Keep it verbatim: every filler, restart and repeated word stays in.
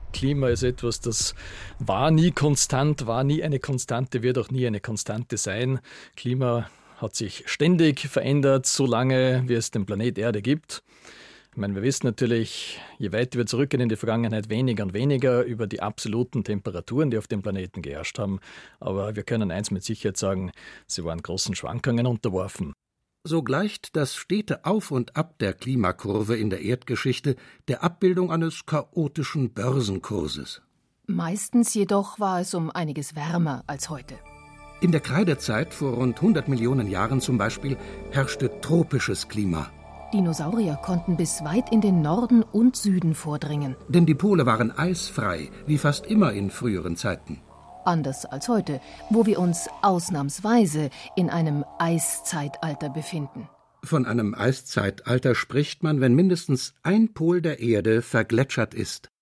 Klima ist etwas, das war nie konstant, war nie eine Konstante, wird auch nie eine Konstante sein. Klima hat sich ständig verändert, so lange wie es den Planet Erde gibt. Ich meine, wir wissen natürlich, je weiter wir zurückgehen in die Vergangenheit, weniger und weniger über die absoluten Temperaturen, die auf dem Planeten geherrscht haben. Aber wir können eins mit Sicherheit sagen, sie waren großen Schwankungen unterworfen. So gleicht das stete Auf und Ab der Klimakurve in der Erdgeschichte der Abbildung eines chaotischen Börsenkurses. Meistens jedoch war es um einiges wärmer als heute. In der Kreidezeit vor rund hundert Millionen Jahren zum Beispiel herrschte tropisches Klima. Dinosaurier konnten bis weit in den Norden und Süden vordringen. Denn die Pole waren eisfrei, wie fast immer in früheren Zeiten. Anders als heute, wo wir uns ausnahmsweise in einem Eiszeitalter befinden. Von einem Eiszeitalter spricht man, wenn mindestens ein Pol der Erde vergletschert ist.